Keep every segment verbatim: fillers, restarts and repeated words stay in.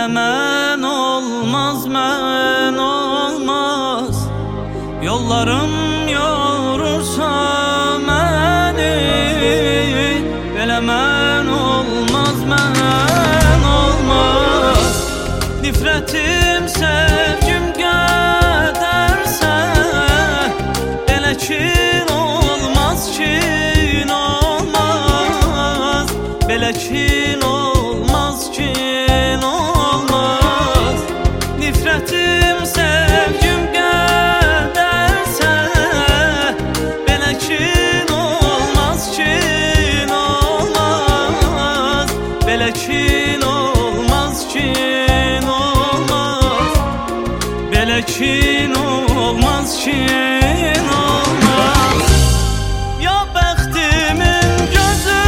Elə mən olmaz, mən olmaz. Yollarım yorursa məni, elə mən olmaz, mən olmaz. Nifrətim sevgim qədərsə, elə kin olmaz, kin olmaz. Belə kin olmaz, kin olmaz. Nifrətim sevgim qədərsə, belə kin olmaz, kin olmaz. Belə kin olmaz, kin olmaz. Belə kin olmaz, kin olmaz. Ya bəxtimin gözü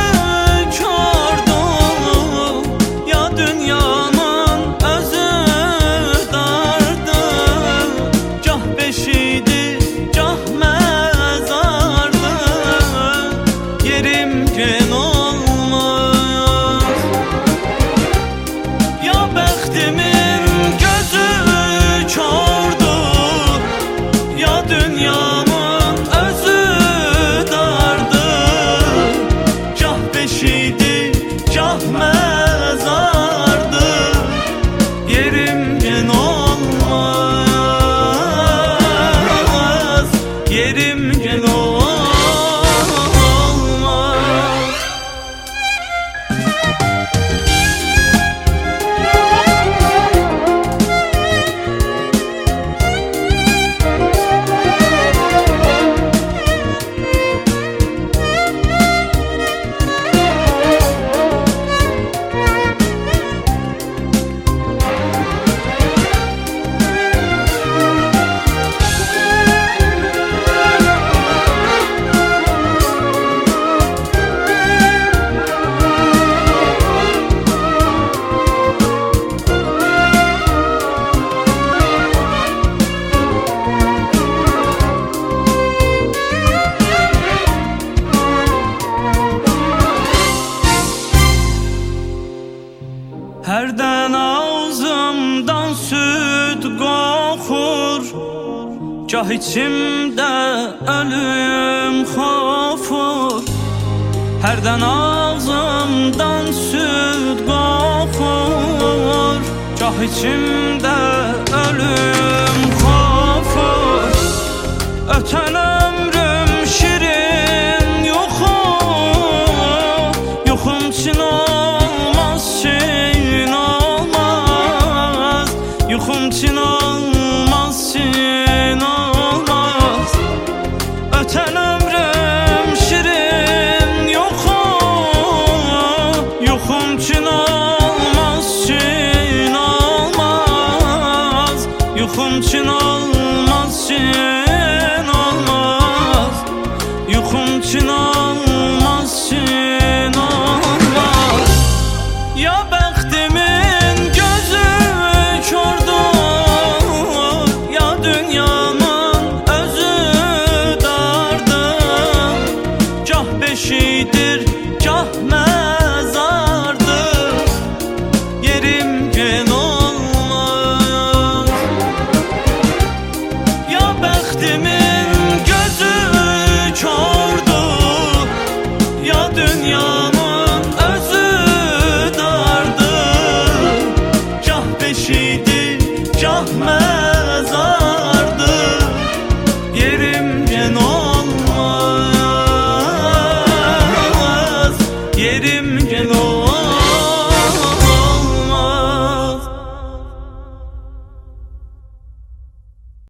kördür, ya dünyanın özü dardır. Gah beşidir, gah məzardır, yerim gen olmaz. Ya bəxtimin gözü kördür, ya dünyanın özü dardır. Gah beşidir, gah məzardır, yerim gen olmaz. Yerim gen olmaz. Hərdən ağzımdan süd qoxur, gah içimdə ölüm xofur. Hərdən ağzımdan süd qoxur, gah içimdə ölüm xofur. Ötən ömrüm şirin yuxum, yuxum çin olmaz, çin olmaz. Yuxum çin olmaz, çin olmaz. Ötən ömrüm şirin yuxum, yuxum çin olmaz, çin olmaz. Yuxum çin olmaz, çin olmaz. Yuxum çin olmaz, çin olmaz. Ya bəxtimin gözü kördür, ya dünyanın özü dardır. Gah beşidir, gah məzardır, yerim gen olmaz. Ya bəxtimin gözü kördür, ya dünyanın özü dardır. Gah beşidir, gah məzardır,